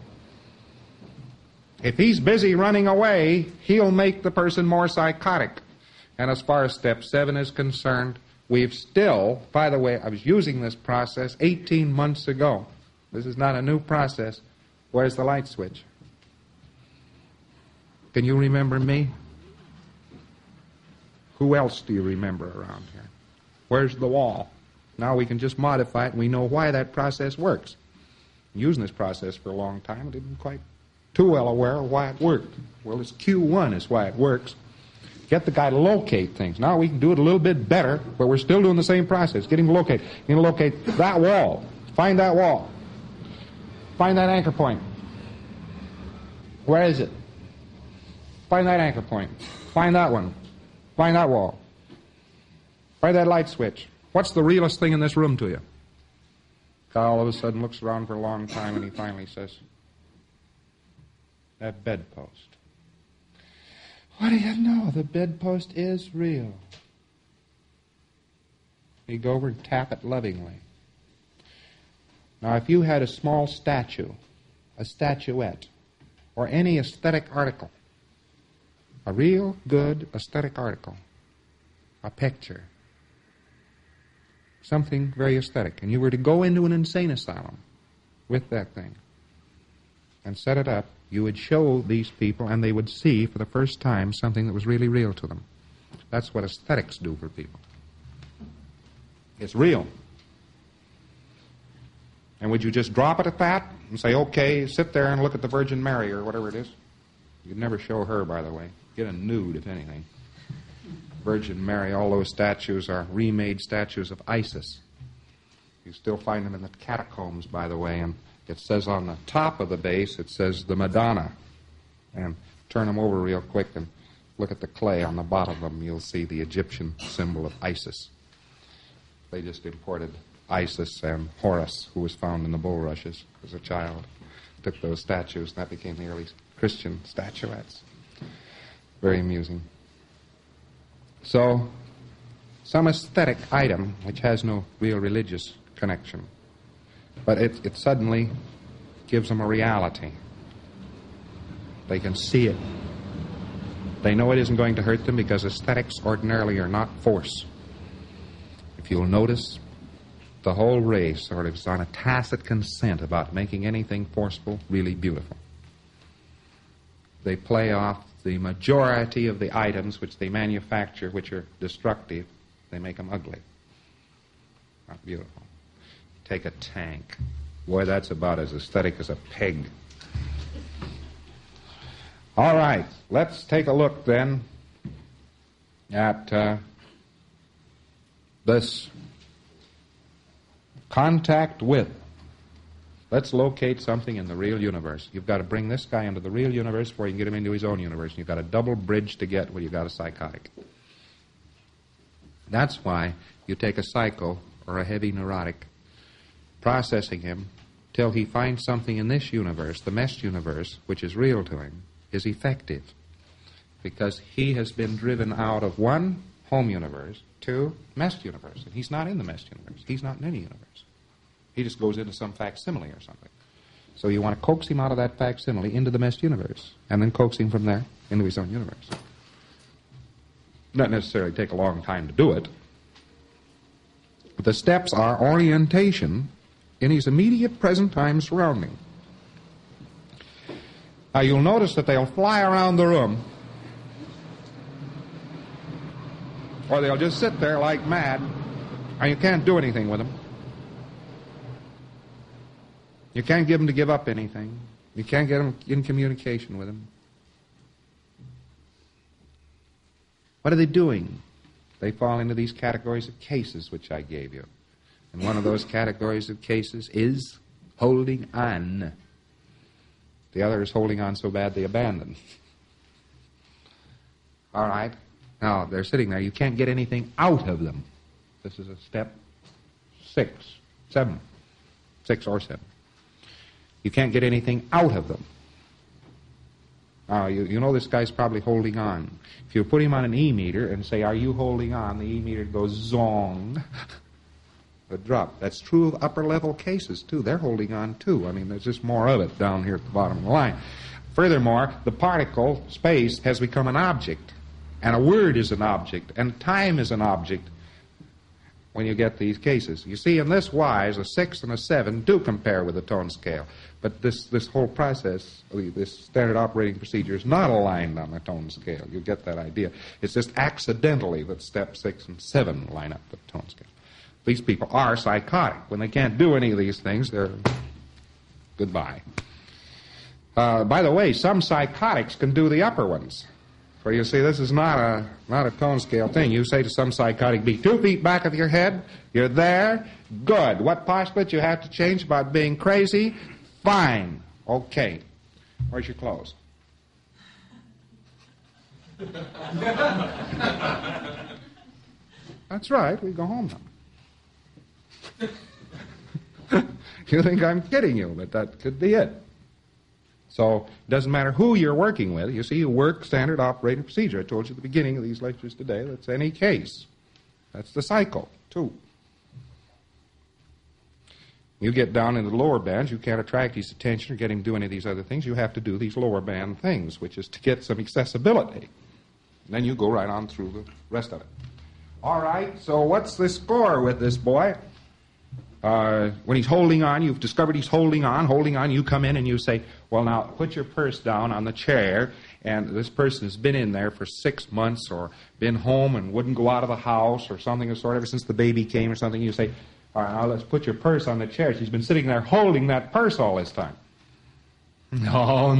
Speaker 2: If he's busy running away, he'll make the person more psychotic. And as far as step 7 is concerned, we've still, by the way, I was using this process 18 months ago. This is not a new process. Where's the light switch? Can you remember me? Who else do you remember around here? Where's the wall? Now we can just modify it, and we know why that process works. Using this process for a long time, I didn't quite too well aware of why it worked. Well, this Q1 is why it works. Get the guy to locate things. Now we can do it a little bit better, but we're still doing the same process. Get him to locate. Get him to locate that wall. Find that wall. Find that anchor point. Where is it? Find that anchor point. Find that one. Find that wall. Find that light switch. What's the realest thing in this room to you? Guy all of a sudden looks around for a long time, and he finally says, that bedpost. What do you know? The bedpost is real. You go over and tap it lovingly. Now, if you had a small statue, a statuette, or any aesthetic article, a real good aesthetic article, a picture, something very aesthetic, and you were to go into an insane asylum with that thing and set it up, you would show these people, and they would see for the first time something that was really real to them. That's what aesthetics do for people. It's real. And would you just drop it at that and say, okay, sit there and look at the Virgin Mary or whatever it is? You'd never show her, by the way. Get a nude, if anything. Virgin Mary, all those statues are remade statues of Isis. You still find them in the catacombs, by the way, and it says on the top of the base, it says the Madonna. And turn them over real quick and look at the clay on the bottom of them. You'll see the Egyptian symbol of Isis. They just imported Isis and Horus, who was found in the bulrushes as a child. Took those statues, and that became the early Christian statuettes. Very amusing. So, some aesthetic item which has no real religious connection, but it suddenly gives them a reality. They can see it. They know it isn't going to hurt them because aesthetics ordinarily are not force. If you'll notice, the whole race sort of is on a tacit consent about making anything forceful really beautiful. They play off the majority of the items which they manufacture which are destructive. They make them ugly. Not beautiful. Take a tank. Boy, that's about as aesthetic as a pig. All right, let's take a look then at this contact with. Let's locate something in the real universe. You've got to bring this guy into the real universe before you can get him into his own universe. And you've got a double bridge to get where you've got a psychotic. That's why you take a psycho or a heavy neurotic, processing him till he finds something in this universe, the mesh universe, which is real to him, is effective. Because he has been driven out of one home universe to mesh universe. And he's not in the mesh universe. He's not in any universe. He just goes into some facsimile or something. So you want to coax him out of that facsimile into the mesh universe, and then coax him from there into his own universe. Not necessarily take a long time to do it. But the steps are orientation in his immediate present time surrounding. Now you'll notice that they'll fly around the room, or they'll just sit there like mad, and you can't do anything with them. You can't get them to give up anything. You can't get them in communication with them. What are they doing? They fall into these categories of cases which I gave you. And one of those categories of cases is holding on. The other is holding on so bad they abandon. All right. Now, they're sitting there. You can't get anything out of them. This is a step 6 or 7. You can't get anything out of them. Now, you know this guy's probably holding on. If you put him on an E-meter and say, are you holding on? The E-meter goes zong. A drop. That's true of upper-level cases, too. They're holding on, too. I mean, there's just more of it down here at the bottom of the line. Furthermore, the particle, space, has become an object. And a word is an object. And time is an object when you get these cases. You see, in this wise, a 6 and a 7 do compare with the tone scale. But this whole process, this standard operating procedure, is not aligned on the tone scale. You get that idea. It's just accidentally that step 6 and 7 line up with the tone scale. These people are psychotic. When they can't do any of these things, they're goodbye. By the way, some psychotics can do the upper ones. For you see, this is not a tone scale thing. You say to some psychotic, be 2 feet back of your head. You're there. Good. What postulate you have to change about being crazy? Fine. Okay. Where's your clothes? That's right. We go home now. You think I'm kidding you, but that could be it. So it doesn't matter who you're working with. You see, you work standard operating procedure. I told you at the beginning of these lectures today, that's any case. That's the cycle, too. You get down into the lower bands, you can't attract his attention or get him to do any of these other things. You have to do these lower band things, which is to get some accessibility. And then you go right on through the rest of it. All right, so what's the score with this boy? When he's holding on, you've discovered he's holding on, you come in and you say, well, now, put your purse down on the chair, and this person has been in there for 6 months or been home and wouldn't go out of the house or something of the sort ever since the baby came or something. You say, all right, now let's put your purse on the chair. She's been sitting there holding that purse all this time. No.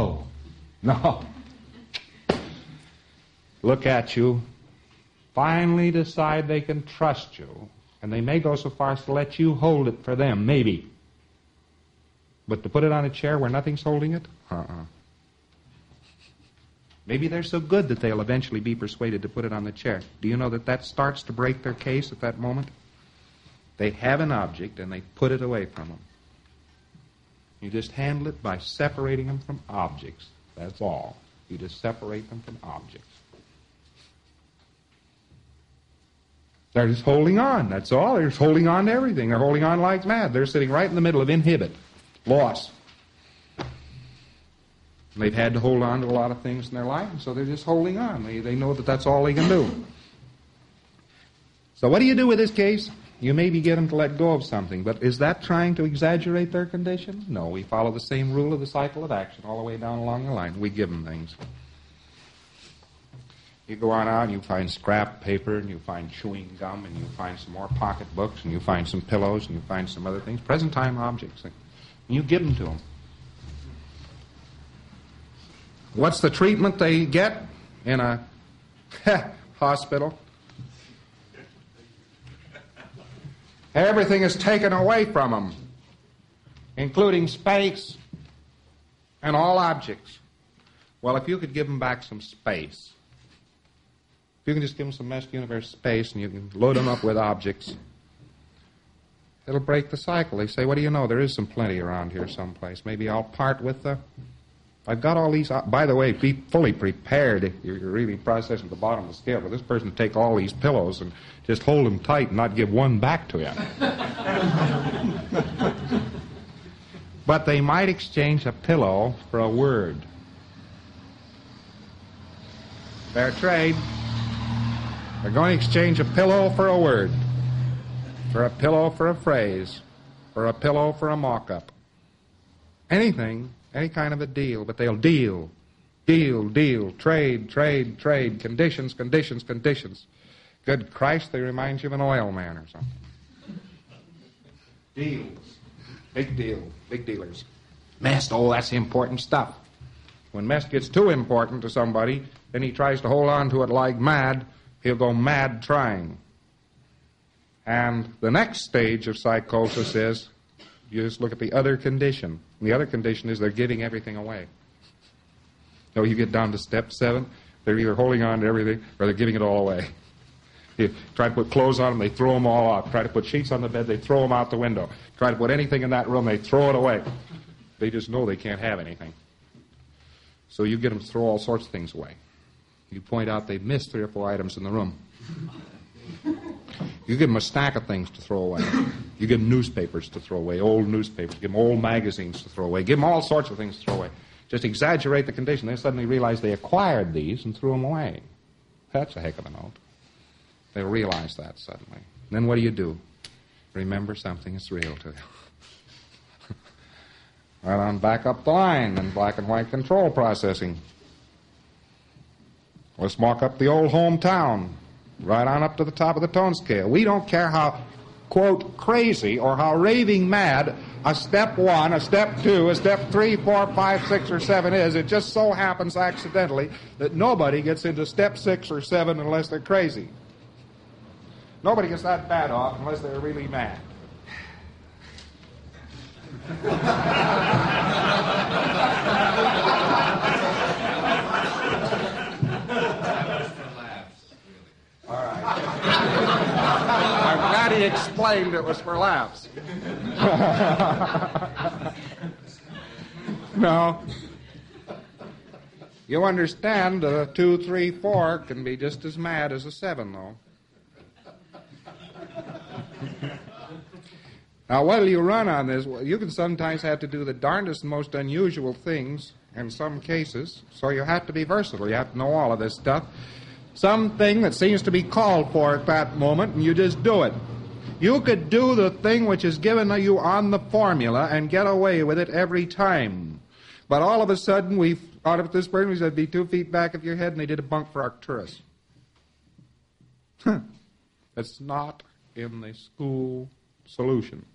Speaker 2: Look at you. Finally decide they can trust you. And they may go so far as to let you hold it for them, maybe. But to put it on a chair where nothing's holding it? Maybe they're so good that they'll eventually be persuaded to put it on the chair. Do you know that that starts to break their case at that moment? They have an object and they put it away from them. You just handle it by separating them from objects. That's all. You just separate them from objects. They're just holding on, that's all. They're just holding on to everything. They're holding on like mad. They're sitting right in the middle of inhibit, loss. They've had to hold on to a lot of things in their life, and so they're just holding on. They know that that's all they can do. So what do you do with this case? You maybe get them to let go of something, but is that trying to exaggerate their condition? No, we follow the same rule of the cycle of action all the way down along the line. We give them things. You go on out and you find scrap paper and you find chewing gum and you find some more pocket books and you find some pillows and you find some other things, present time objects, and you give them to them. What's the treatment they get in a hospital? Everything is taken away from them, including space and all objects. Well, if you could give them back some space, if you can just give them some meshed universe space and you can load them up with objects, it'll break the cycle. They say, what do you know? There is some plenty around here someplace. Maybe I'll part with the... I've got all these... By the way, be fully prepared if you're really processing the bottom of the scale for this person to take all these pillows and just hold them tight and not give one back to you. But they might exchange a pillow for a word. Fair trade. They're going to exchange a pillow for a word, for a pillow for a phrase, for a pillow for a mock-up. Anything, any kind of a deal, but they'll deal, trade, conditions. Good Christ, they remind you of an oil man or something. Deals, big dealers. Mess, oh, that's important stuff. When mess gets too important to somebody, then he tries to hold on to it like mad. He'll go mad trying. And the next stage of psychosis is, you just look at the other condition. And the other condition is they're giving everything away. So you get down to step 7, they're either holding on to everything or they're giving it all away. You try to put clothes on them, they throw them all out. Try to put sheets on the bed, they throw them out the window. Try to put anything in that room, they throw it away. They just know they can't have anything. So you get them to throw all sorts of things away. You point out they've missed 3 or 4 items in the room. You give them a stack of things to throw away. You give them newspapers to throw away, old newspapers. Give them old magazines to throw away. Give them all sorts of things to throw away. Just exaggerate the condition. They suddenly realize they acquired these and threw them away. That's a heck of a note. They'll realize that suddenly. And then what do? Remember something is real to you. Right on back up the line in black and white control processing. Let's mark up the old hometown, right on up to the top of the tone scale. We don't care how quote, crazy or how raving mad a step 1, a step 2, a step 3, 4, 5, 6, or 7 is. It just so happens accidentally that nobody gets into step 6 or 7 unless they're crazy. Nobody gets that bad off unless they're really mad. All right. I'm glad he explained it was for laughs. No. You understand, 2, 3, 4 can be just as mad as a 7, though. Now, what'll you run on this? Well, you can sometimes have to do the darndest and most unusual things in some cases, so you have to be versatile. You have to know all of this stuff. Something that seems to be called for at that moment, and you just do it. You could do the thing which is given to you on the formula and get away with it every time. But all of a sudden, we thought of this person, we said, be 2 feet back of your head, and they did a bunk for Arcturus. It's not in the school solution.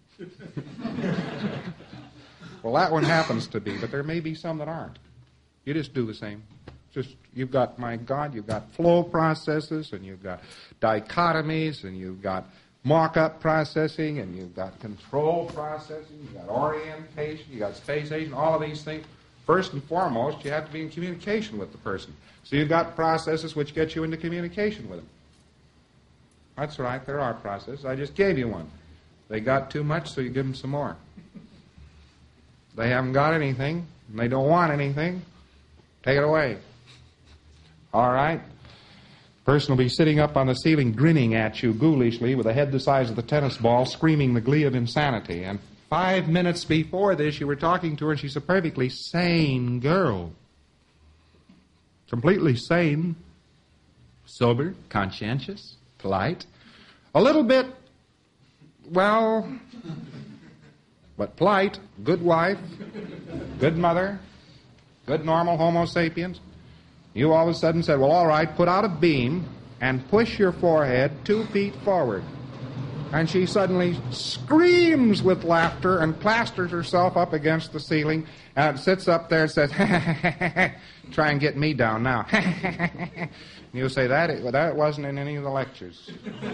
Speaker 2: Well, that one happens to be, but there may be some that aren't. You just do the same. Just, you've got, my God, you've got flow processes, and you've got dichotomies, and you've got mock-up processing, and you've got control processing, you've got orientation, you've got spatiation, all of these things. First and foremost, you have to be in communication with the person. So you've got processes which get you into communication with them. That's right, there are processes. I just gave you one. They got too much, so you give them some more. They haven't got anything, and they don't want anything. Take it away. All right? Person will be sitting up on the ceiling grinning at you ghoulishly with a head the size of the tennis ball, screaming the glee of insanity. And 5 minutes before this, you were talking to her, and she's a perfectly sane girl. Completely sane. Sober, conscientious, polite. A little bit, well, but polite, good wife, good mother, good normal Homo sapiens. You all of a sudden said, well, all right, put out a beam and push your forehead 2 feet forward. And she suddenly screams with laughter and plasters herself up against the ceiling and sits up there and says, try and get me down now. You say, that wasn't in any of the lectures.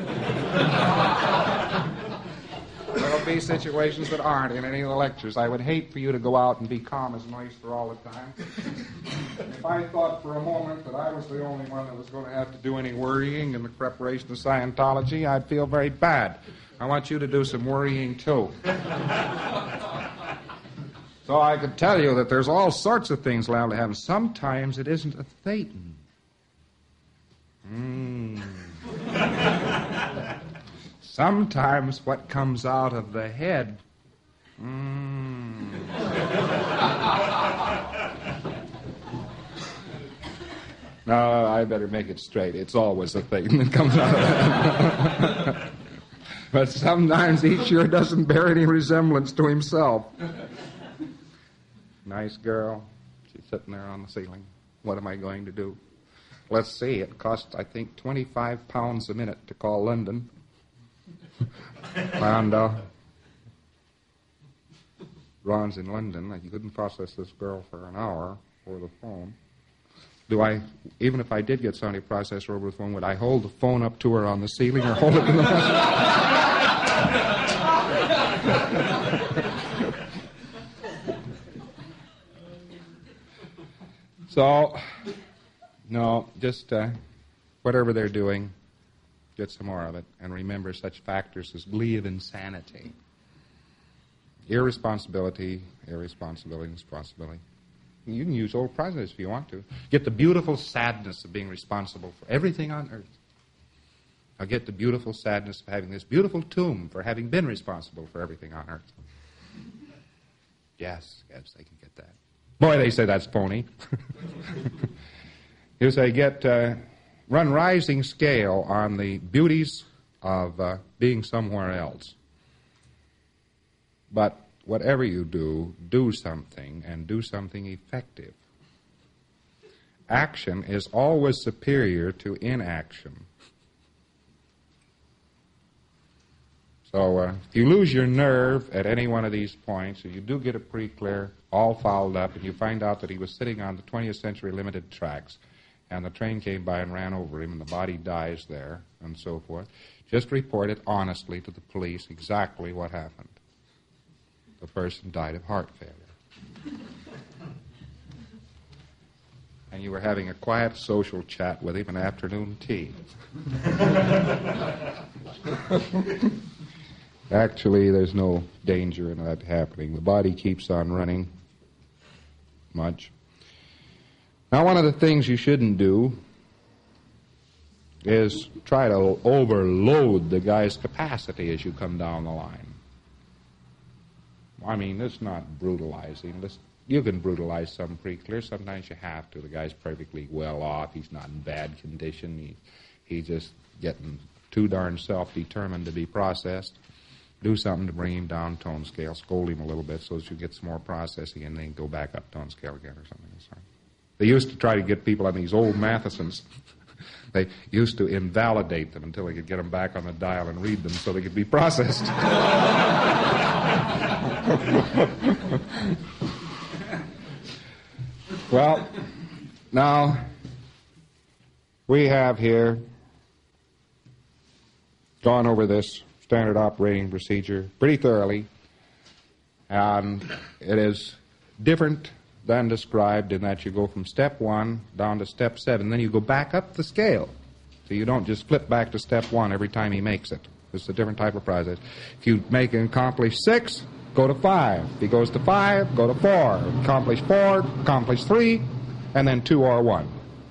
Speaker 2: There'll be situations that aren't in any of the lectures. I would hate for you to go out and be calm as an oyster all the time. If I thought for a moment that I was the only one that was going to have to do any worrying in the preparation of Scientology, I'd feel very bad. I want you to do some worrying, too. So I could tell you that there's all sorts of things liable to happen. Sometimes it isn't a thetan. Sometimes what comes out of the head. No, I better make it straight. It's always a thing that comes out of the head. But sometimes he sure doesn't bear any resemblance to himself. Nice girl. She's sitting there on the ceiling. What am I going to do? Let's see. It costs, I think, 25 pounds a minute to call London. And Ron's in London. You couldn't process this girl for an hour over the phone. Even if I did get somebody to process her over the phone, would I hold the phone up to her on the ceiling or hold it in the mouth? So, no, just whatever they're doing, get some more of it. And remember such factors as glee of insanity. Irresponsibility. You can use old process if you want to. Get the beautiful sadness of being responsible for everything on earth. Now get the beautiful sadness of having this beautiful tomb for having been responsible for everything on earth. Yes, they can get that. Boy, they say that's phony. You say run rising scale on the beauties of being somewhere else. But whatever you do something, and do something effective. Action is always superior to inaction. So if you lose your nerve at any one of these points, if you do get a pre-clear all fouled up, and you find out that he was sitting on the 20th Century Limited tracks, and the train came by and ran over him, and the body dies there, and so forth, just report it honestly to the police exactly what happened. The person died of heart failure. And you were having a quiet social chat with him, an afternoon tea. Actually, there's no danger in that happening. The body keeps on running much. Now, one of the things you shouldn't do is try to overload the guy's capacity as you come down the line. I mean, it's not brutalizing. You can brutalize some pre-clear. Sometimes you have to. The guy's perfectly well off. He's not in bad condition. He's just getting too darn self-determined to be processed. Do something to bring him down tone scale. Scold him a little bit so that you get some more processing and then go back up tone scale again or something. They used to try to get people on these old Mathesons. They used to invalidate them until they could get them back on the dial and read them so they could be processed. Well, now, we have here gone over this standard operating procedure pretty thoroughly, and it is different than described in that you go from step 1 down to step 7, then you go back up the scale. So you don't just flip back to step 1 every time he makes it. It's a different type of process. If you make him accomplish 6, go to 5. If he goes to 5, go to 4. Accomplish 4, accomplish 3, and then 2 or 1.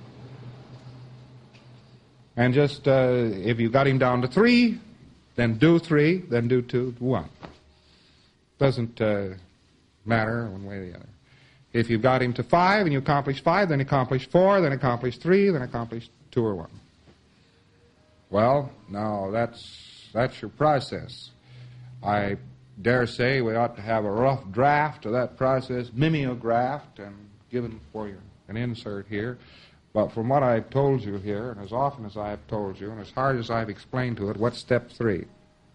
Speaker 2: And just, if you got him down to 3, then do 3, then do 2, 1. Doesn't matter one way or the other. If you've got him to 5 and you accomplish 5, then accomplish 4, then accomplish 3, then accomplish 2 or 1. Well, now that's your process. I dare say we ought to have a rough draft of that process, mimeographed and given for you an insert here. But from what I've told you here, and as often as I've told you, and as hard as I've explained to it, what's step 3?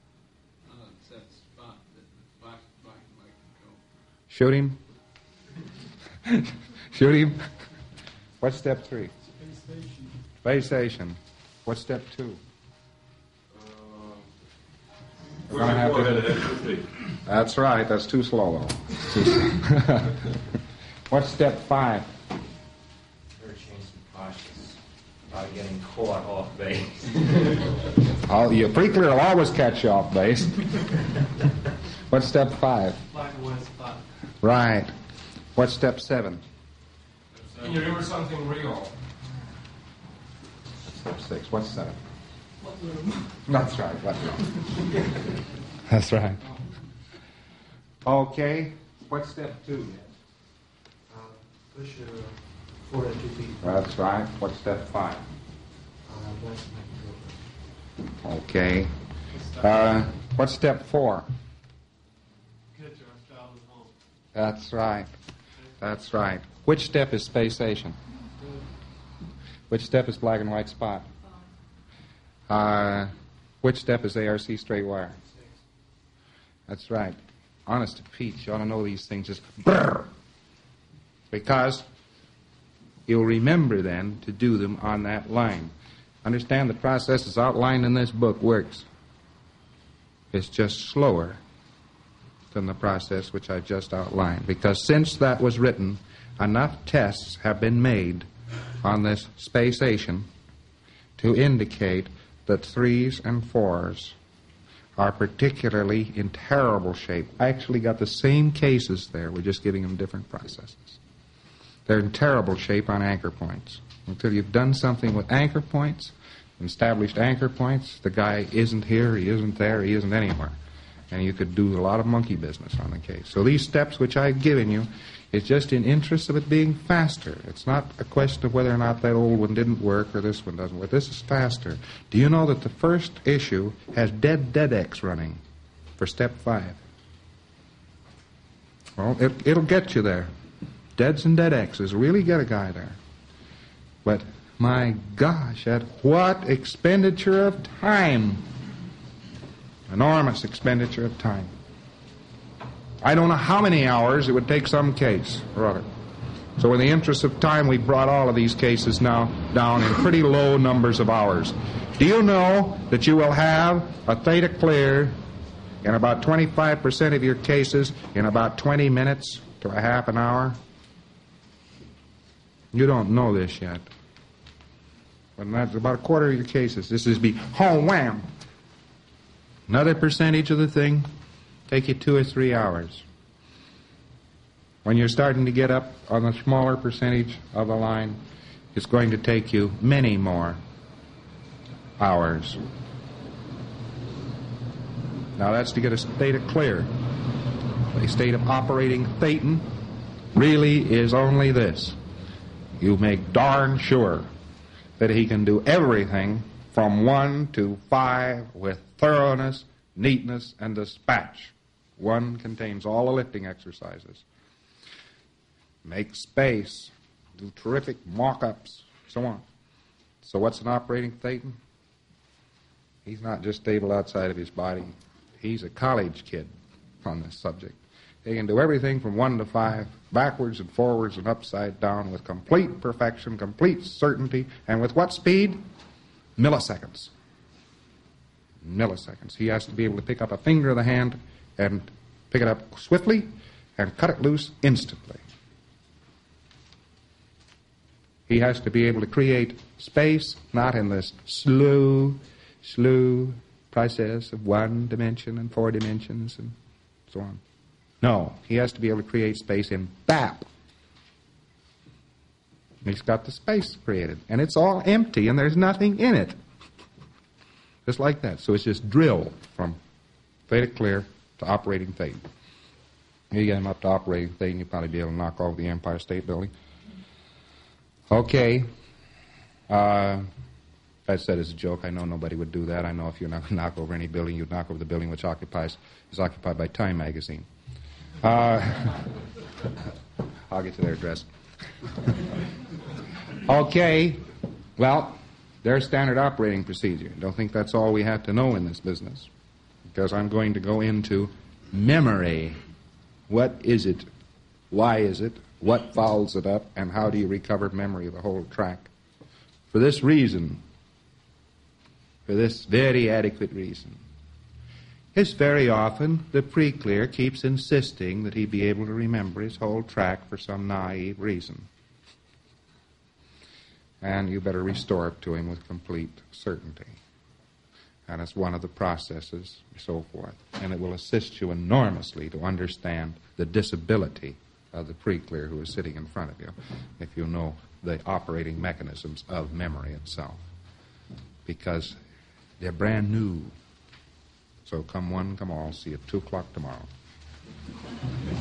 Speaker 2: Shoot him. Shoot him. What's step 3? Spacation. What's step 2? We're going to have to... That's right. That's too slow, though. What's step 5?
Speaker 3: Better change some cautious about getting caught off base.
Speaker 2: Your pre-clear will always catch you off base. What's step 5?
Speaker 4: Black and white spot.
Speaker 2: Right. What's step 7?
Speaker 4: Can you remember something real?
Speaker 2: Step 6. What's 7? That's right. That's right. Okay. What's step 2?
Speaker 3: Push your forward 2 feet.
Speaker 2: That's right. What's step 5? Okay. What's step 4?
Speaker 4: Get your child at home.
Speaker 2: That's right. That's right. Which step is spacation? Which step is black and white spot? Which step is ARC straight wire? That's right. Honest to Pete, you ought to know these things just brrr. Because you'll remember then to do them on that line. Understand the process is outlined in this book works. It's just slower than the process which I just outlined. Because since that was written, enough tests have been made on this spacation to indicate that 3s and 4s are particularly in terrible shape. I actually got the same cases there. We're just giving them different processes. They're in terrible shape on anchor points. Until you've done something with anchor points, established anchor points, the guy isn't here, he isn't there, he isn't anywhere. And you could do a lot of monkey business on the case. So these steps which I've given you, it's just in interest of it being faster. It's not a question of whether or not that old one didn't work or this one doesn't work. This is faster. Do you know that the first issue has dead-X running for step 5? Well, it'll get you there. Deads and dead-X's really get a guy there. But, my gosh, at what expenditure of time Enormous expenditure of time. I don't know how many hours it would take some case or other. So in the interest of time, we brought all of these cases now down in pretty low numbers of hours. Do you know that you will have a theta clear in about 25% of your cases in about 20 minutes to a half an hour? You don't know this yet. But that's about a quarter of your cases. This is be, oh, wham. Another percentage of the thing take you 2 or 3 hours. When you're starting to get up on the smaller percentage of the line, it's going to take you many more hours. Now that's to get a theta clear. A state of operating thetan really is only this. You make darn sure that he can do everything from 1 to 5 with thoroughness, neatness, and dispatch. 1 contains all the lifting exercises. Make space, do terrific mock-ups, so on. So what's an operating thetan? He's not just stable outside of his body. He's a college kid on this subject. He can do everything from 1 to 5, backwards and forwards and upside down with complete perfection, complete certainty, and with what speed? Milliseconds. Milliseconds. He has to be able to pick up a finger of the hand and pick it up swiftly and cut it loose instantly. He has to be able to create space, not in this slow process of 1 dimension and 4 dimensions and so on. No, he has to be able to create space in BAP. He's got the space created, and it's all empty, and there's nothing in it. Just like that. So it's just drill from theta clear to operating thetan. You get him up to operating thetan, you'll probably be able to knock over the Empire State Building. Okay. I said as a joke, I know nobody would do that. I know if you're not going to knock over any building, you'd knock over the building which is occupied by Time magazine. I'll get to their address. Okay. Well, there's standard operating procedure. Don't think that's all we have to know in this business. Because I'm going to go into memory. What is it? Why is it? What fouls it up? And how do you recover memory of the whole track? For this reason, for this very adequate reason, is very often the pre-clear keeps insisting that he be able to remember his whole track for some naive reason. And you better restore it to him with complete certainty. And it's one of the processes, so forth. And it will assist you enormously to understand the disability of the pre-clear who is sitting in front of you, if you know the operating mechanisms of memory itself. Because they're brand new. So come one, come all. See you at 2 o'clock tomorrow.